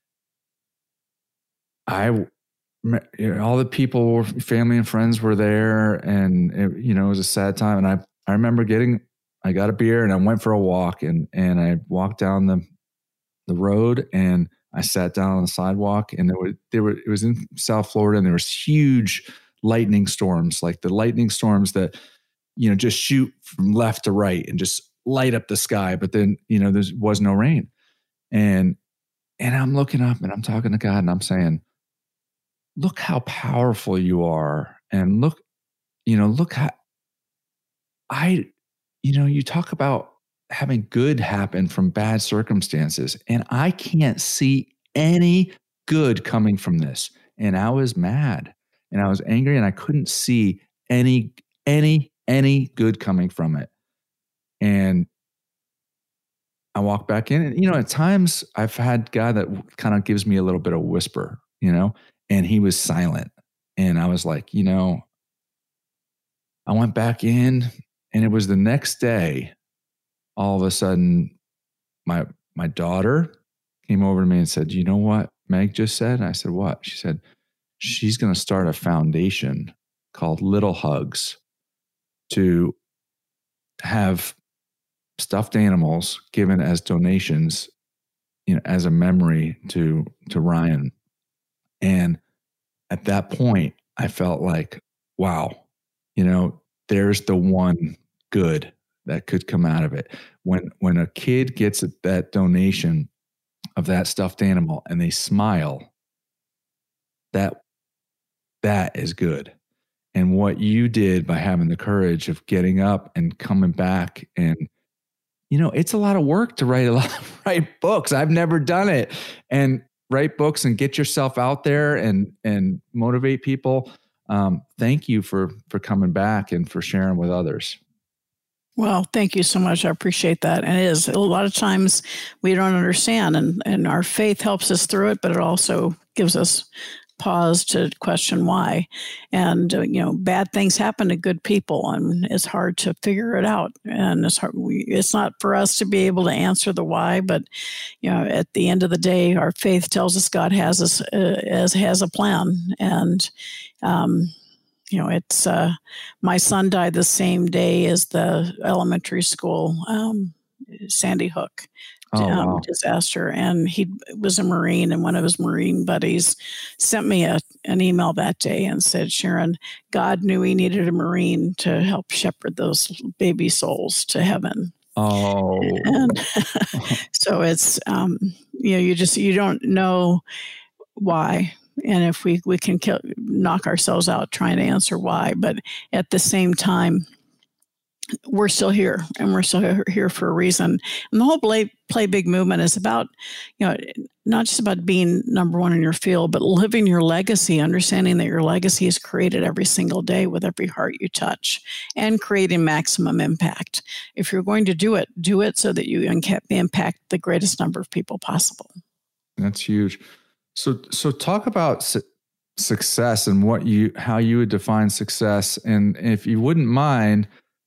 all the people, family and friends were there, and it was a sad time. And I remember I got a beer and I went for a walk, and I walked down the road and I sat down on the sidewalk, and it was in South Florida, and there was huge lightning storms, like the lightning storms that, just shoot from left to right and just light up the sky. But then, there was no rain. And I'm looking up and I'm talking to God and I'm saying, look how powerful you are. And look how you talk about having good happen from bad circumstances. And I can't see any good coming from this. And I was mad and I was angry and I couldn't see any good coming from it. And I walked back in and, at times I've had God that kind of gives me a little bit of whisper, and he was silent. And I was like, I went back in and it was the next day, all of a sudden my daughter came over to me and said, you know what Meg just said? And I said, what? She said, she's going to start a foundation called Little Hugs to have stuffed animals given as donations, as a memory to Ryan. And at that point, I felt like, wow, there's the one good that could come out of it. When a kid gets that donation of that stuffed animal and they smile, that is good. And what you did by having the courage of getting up and coming back, and it's a lot of work to write books. I've never done it. And write books and get yourself out there and motivate people. Thank you for coming back and for sharing with others. Well, thank you so much. I appreciate that. And it is a lot of times we don't understand, and our faith helps us through it, but it also gives us pause to question why. And, bad things happen to good people, and it's hard to figure it out. And it's not for us to be able to answer the why, but, at the end of the day, our faith tells us God has us, has a plan. And, it's, my son died the same day as the elementary school, Sandy Hook. Wow. Disaster. And he was a Marine, and one of his Marine buddies sent me an email that day and said, Sharon, God knew he needed a Marine to help shepherd those baby souls to heaven. Oh. And so it's, you don't know why. And if we can knock ourselves out trying to answer why, but at the same time, we're still here, and we're still here for a reason. And the whole Play Big movement is about, not just about being number one in your field, but living your legacy, understanding that your legacy is created every single day with every heart you touch, and creating maximum impact. If you're going to do it so that you impact the greatest number of people possible. That's huge. So talk about success and how you would define success. And if you wouldn't mind,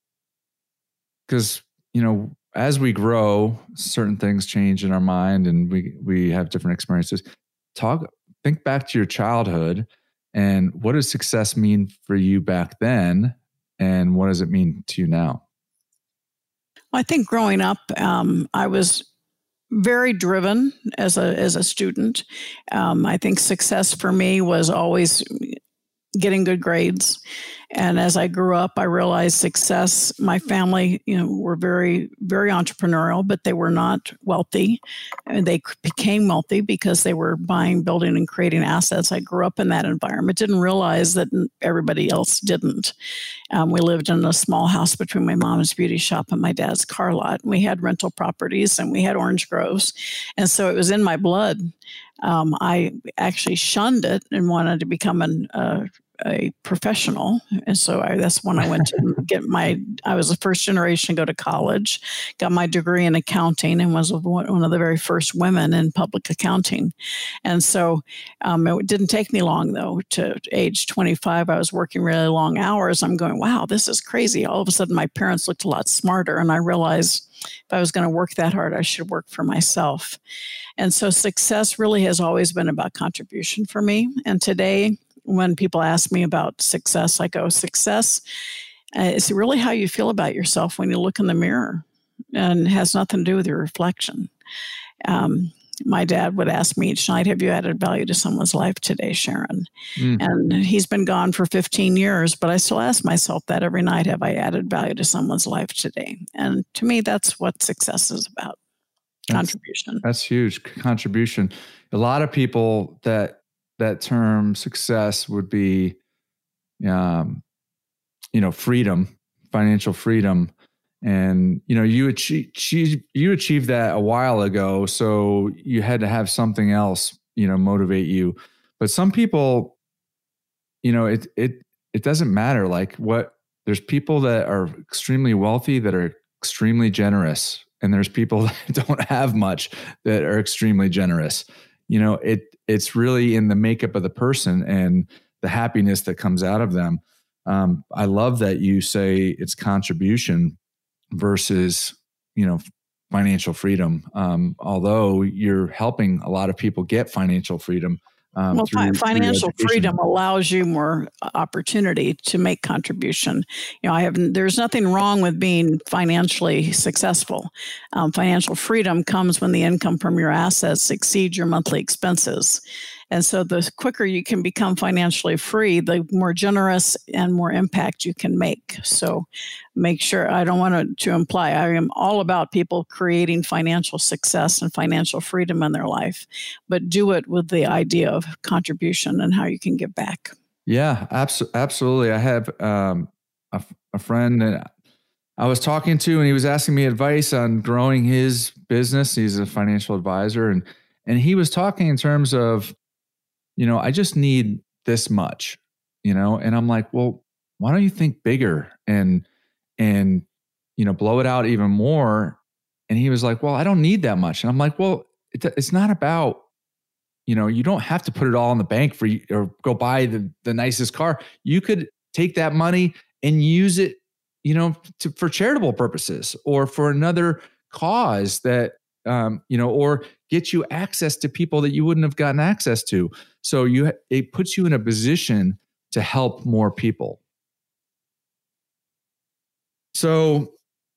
because, as we grow, certain things change in our mind and we have different experiences. Think back to your childhood, and what does success mean for you back then? And what does it mean to you now? Well, I think growing up, I was very driven as a student. I think success for me was always getting good grades. And as I grew up, I realized success, my family, were very, very entrepreneurial, but they were not wealthy. And they became wealthy because they were buying, building, and creating assets. I grew up in that environment, didn't realize that everybody else didn't. We lived in a small house between my mom's beauty shop and my dad's car lot. We had rental properties and we had orange groves. And so it was in my blood. I actually shunned it and wanted to become a professional. And so that's when I went to I was the first generation to go to college, got my degree in accounting, and was one of the very first women in public accounting. And so it didn't take me long, though. To age 25, I was working really long hours. I'm going, wow, this is crazy. All of a sudden, my parents looked a lot smarter. And I realized if I was going to work that hard, I should work for myself. And so success really has always been about contribution for me. And today, when people ask me about success, I go, success is really how you feel about yourself when you look in the mirror, and has nothing to do with your reflection. My dad would ask me each night, have you added value to someone's life today, Sharon? And he's been gone for 15 years, but I still ask myself that every night, have I added value to someone's life today? And to me, that's what success is about. Contribution. That's huge. Contribution. A lot of people that term success would be, freedom, financial freedom. And, you achieved that a while ago. So you had to have something else, motivate you. But some people, it doesn't matter. Like there's people that are extremely wealthy that are extremely generous. And there's people that don't have much that are extremely generous. It's really in the makeup of the person and the happiness that comes out of them. I love that you say it's contribution versus, financial freedom. Although you're helping a lot of people get financial freedom. Financial freedom allows you more opportunity to make contribution. There's nothing wrong with being financially successful. Financial freedom comes when the income from your assets exceeds your monthly expenses. And so the quicker you can become financially free, the more generous and more impact you can make. So make sure, I don't want to imply, I am all about people creating financial success and financial freedom in their life, but do it with the idea of contribution and how you can give back. Yeah, absolutely. I have a friend that I was talking to, and he was asking me advice on growing his business. He's a financial advisor, and he was talking in terms of, I just need this much, and I'm like, well, why don't you think bigger and blow it out even more? And he was like, well, I don't need that much. And I'm like, well, it's not about, you don't have to put it all in the bank for you or go buy the nicest car. You could take that money and use it, for charitable purposes or for another cause that, or get you access to people that you wouldn't have gotten access to. So it puts you in a position to help more people. So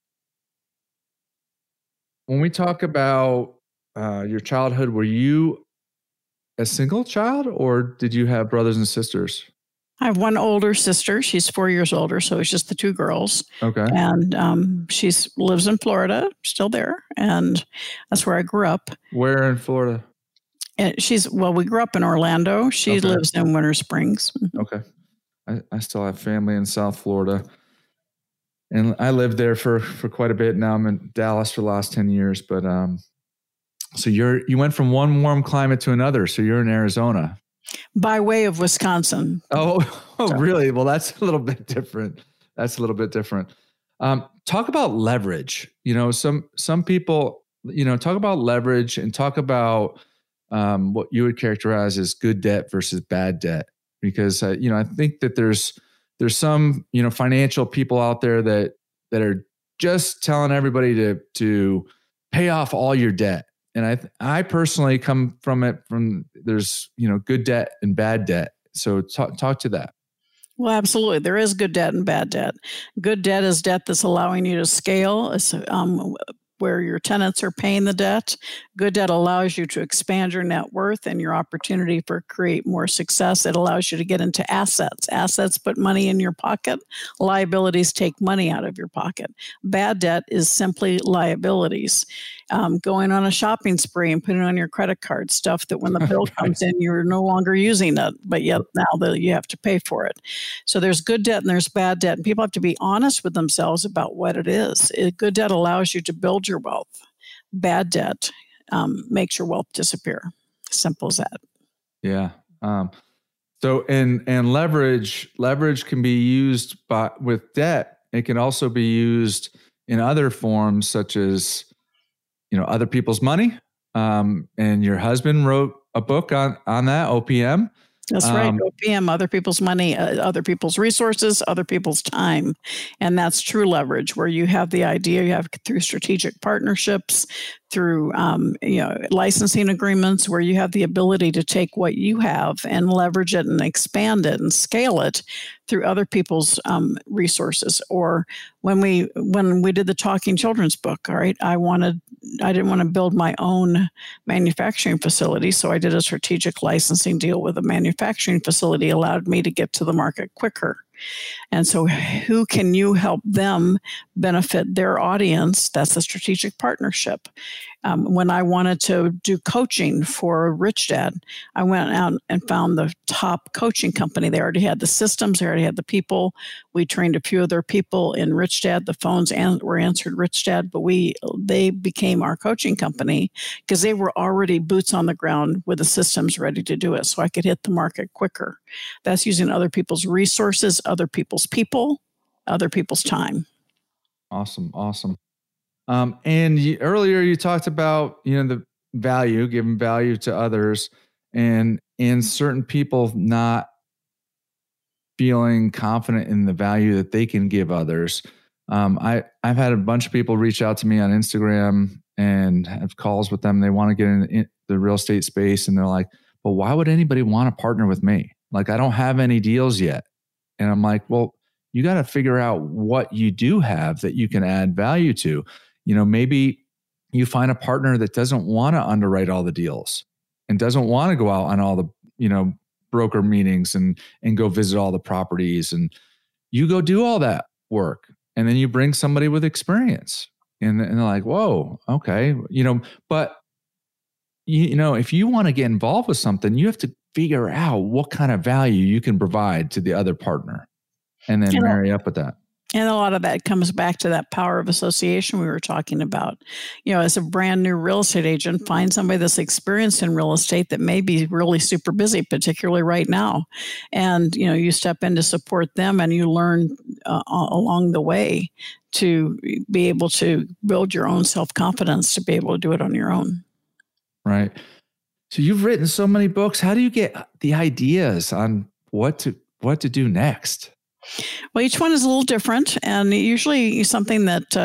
when we talk about your childhood, were you a single child or did you have brothers and sisters? I have one older sister. She's 4 years older, so it's just the two girls. Okay. And she lives in Florida, still there, and that's where I grew up. Where in Florida? And we grew up in Orlando. She lives in Winter Springs. Okay. I still have family in South Florida. And I lived there for quite a bit. Now I'm in Dallas for the last 10 years. But so you went from one warm climate to another. So you're in Arizona. By way of Wisconsin. Oh, really? Well, that's a little bit different. Talk about leverage. Some people, talk about leverage and talk about what you would characterize as good debt versus bad debt. Because, I think that there's some, financial people out there that are just telling everybody to pay off all your debt. And I personally come from there's, good debt and bad debt. So talk to that. Well, absolutely. There is good debt and bad debt. Good debt is debt that's allowing you to scale. It's, where your tenants are paying the debt. Good debt allows you to expand your net worth and your opportunity for create more success. It allows you to get into assets. Assets put money in your pocket. Liabilities take money out of your pocket. Bad debt is simply liabilities. Going on a shopping spree and putting on your credit card, stuff that when the bill comes in, you're no longer using it, but yet now that you have to pay for it. So there's good debt and there's bad debt. And people have to be honest with themselves about what it is. Good debt allows you to build your wealth. Bad debt makes your wealth disappear. Simple as that. Yeah. So and leverage can be used with debt. It can also be used in other forms, such as other people's money. And your husband wrote a book on that, OPM. That's right. OPM, other people's money, other people's resources, other people's time. And that's true leverage, where you have the idea, you have through strategic partnerships, through licensing agreements, where you have the ability to take what you have and leverage it and expand it and scale it through other people's resources. Or when we did the Talking Children's book, all right, I didn't want to build my own manufacturing facility, so I did a strategic licensing deal with a manufacturing facility, allowed me to get to the market quicker. And so who can you help them benefit their audience? That's a strategic partnership. When I wanted to do coaching for Rich Dad, I went out and found the top coaching company. They already had the systems, they already had the people. We trained a few of their people in Rich Dad. The phones were answered Rich Dad, but they became our coaching company because they were already boots on the ground with the systems ready to do it, so I could hit the market quicker. That's using other people's resources, other people's people, other people's time. Awesome. And earlier you talked about, the value, giving value to others, and certain people not feeling confident in the value that they can give others. I've had a bunch of people reach out to me on Instagram and have calls with them. They want to get in the real estate space, and they're like, "But why would anybody want to partner with me? Like, I don't have any deals yet." And I'm like, "Well, you got to figure out what you do have that you can add value to. Maybe you find a partner that doesn't want to underwrite all the deals and doesn't want to go out on all the, broker meetings and go visit all the properties, and you go do all that work. And then you bring somebody with experience, and they're like, whoa, okay. But if you want to get involved with something, you have to figure out what kind of value you can provide to the other partner and then marry up with that. And a lot of that comes back to that power of association we were talking about. As a brand new real estate agent, find somebody that's experienced in real estate that may be really super busy, particularly right now. And, you step in to support them, and you learn along the way to be able to build your own self-confidence to be able to do it on your own. Right. So you've written so many books. How do you get the ideas on what to do next? Well, each one is a little different, and usually something that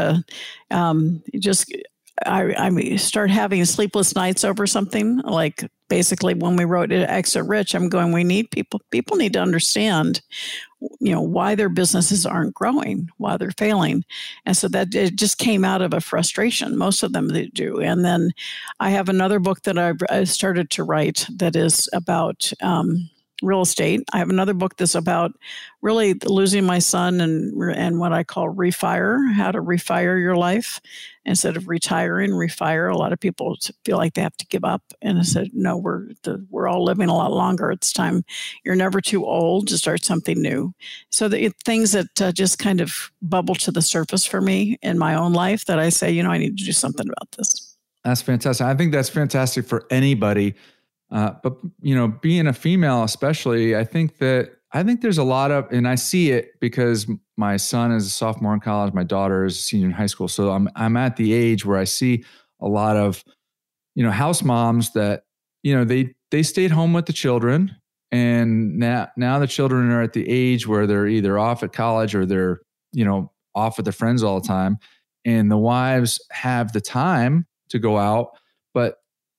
I start having sleepless nights over something. Like basically when we wrote Exit Rich, I'm going, we need people need to understand, why their businesses aren't growing, why they're failing. And so that it just came out of a frustration. Most of them do. And then I have another book that I started to write that is about real estate. I have another book that's about really losing my son and what I call refire, how to refire your life instead of retiring. Refire. A lot of people feel like they have to give up, and I said, no, we're all living a lot longer. It's time. You're never too old to start something new. So things that just kind of bubble to the surface for me in my own life that I say, I need to do something about this. That's fantastic. I think that's fantastic for anybody. But being a female, especially, I think there's a lot of, and I see it because my son is a sophomore in college, my daughter is a senior in high school. So I'm at the age where I see a lot of, house moms that, they stayed home with the children, and now the children are at the age where they're either off at college or they're, off with their friends all the time. And the wives have the time to go out, but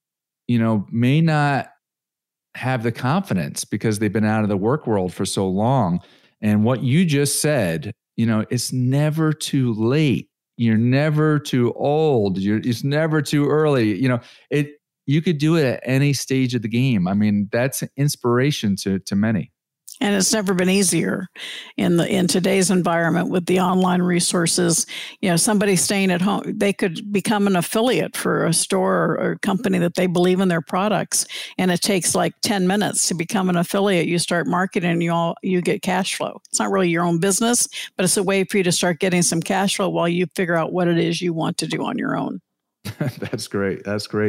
may not have the confidence because they've been out of the work world for so long. And what you just said, it's never too late. You're never too old. It's never too early. You could do it at any stage of the game. I mean, that's inspiration to many. And it's never been easier in today's environment with the online resources. Somebody staying at home, they could become an affiliate for a store or a company that they believe in their products. And it takes like 10 minutes to become an affiliate. You start marketing, you get cash flow. It's not really your own business, but it's a way for you to start getting some cash flow while you figure out what it is you want to do on your own. That's great.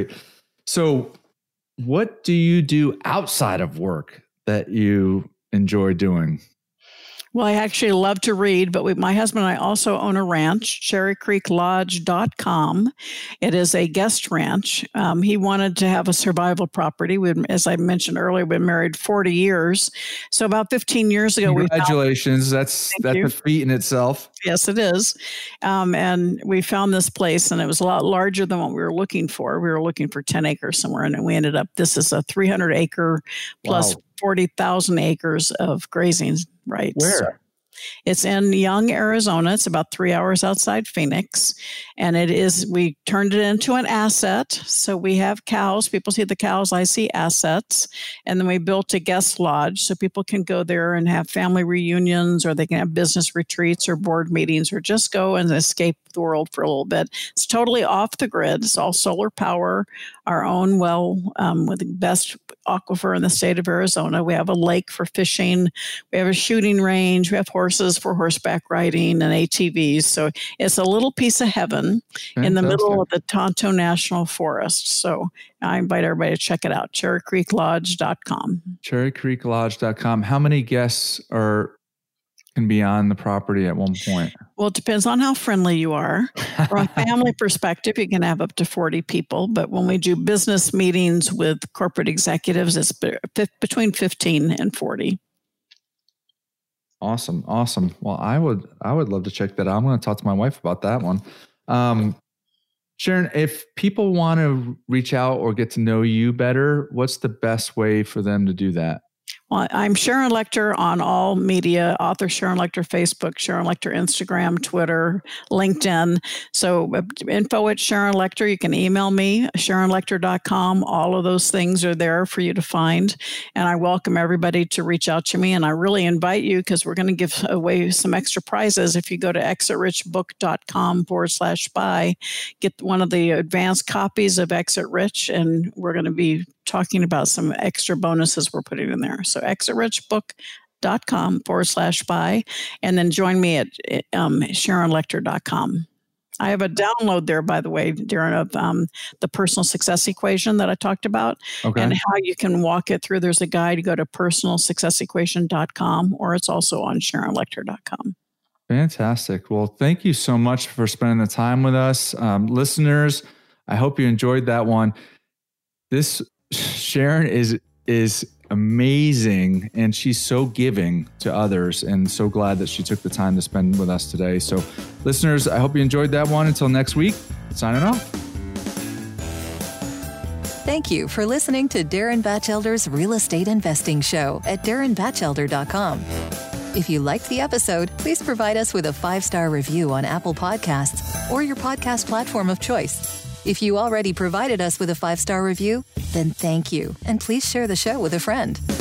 So what do you do outside of work that you enjoy doing? Well, I actually love to read, but my husband and I also own a ranch, CherryCreekLodge.com. It is a guest ranch. He wanted to have a survival property. As I mentioned earlier, we've been married 40 years. So about 15 years ago, congratulations. That's a feat in itself. Yes, it is. And we found this place, and it was a lot larger than what we were looking for. We were looking for 10 acres somewhere, and we ended up, this is a 300 acre plus 40,000 acres of grazing rights. Where? It's in Young, Arizona. It's about 3 hours outside Phoenix. And we turned it into an asset. So we have cows. People see the cows. I see assets. And then we built a guest lodge so people can go there and have family reunions, or they can have business retreats or board meetings, or just go and escape the world for a little bit. It's totally off the grid. It's all solar power, our own well with the best aquifer in the state of Arizona. We have a lake for fishing. We have a shooting range. We have horses for horseback riding and ATVs. So it's a little piece of heaven in the middle of the Tonto National Forest. So I invite everybody to check it out, cherrycreeklodge.com. cherrycreeklodge.com. How many guests can be on the property at one point? Well, it depends on how friendly you are. From a family perspective, you can have up to 40 people. But when we do business meetings with corporate executives, it's between 15 and 40. Awesome. Well, I would love to check that out. I'm going to talk to my wife about that one. Sharon, if people want to reach out or get to know you better, what's the best way for them to do that? Well, I'm Sharon Lechter on all media, author Sharon Lechter, Facebook, Sharon Lechter, Instagram, Twitter, LinkedIn. So info at Sharon Lechter. You can email me, SharonLechter.com. All of those things are there for you to find. And I welcome everybody to reach out to me. And I really invite you, because we're going to give away some extra prizes. If you go to ExitRichBook.com/buy, get one of the advanced copies of Exit Rich. And we're going to be talking about some extra bonuses we're putting in there. So ExitRichBook.com/buy, and then join me at SharonLechter.com. I have a download there, by the way, Darren, of the personal success equation that I talked about, and how you can walk it through. There's a guide. You go to personalsuccessequation.com, or it's also on SharonLechter.com. Fantastic. Well, thank you so much for spending the time with us. Listeners, I hope you enjoyed that one. This Sharon is amazing, and she's so giving to others, and so glad that she took the time to spend with us today. So listeners, I hope you enjoyed that one. Until next week, signing off. Thank you for listening to Darren Batchelder's Real Estate Investing Show at DarrenBatchelder.com. If you liked the episode, please provide us with a 5-star review on Apple Podcasts or your podcast platform of choice. If you already provided us with a 5-star review, then thank you, and please share the show with a friend.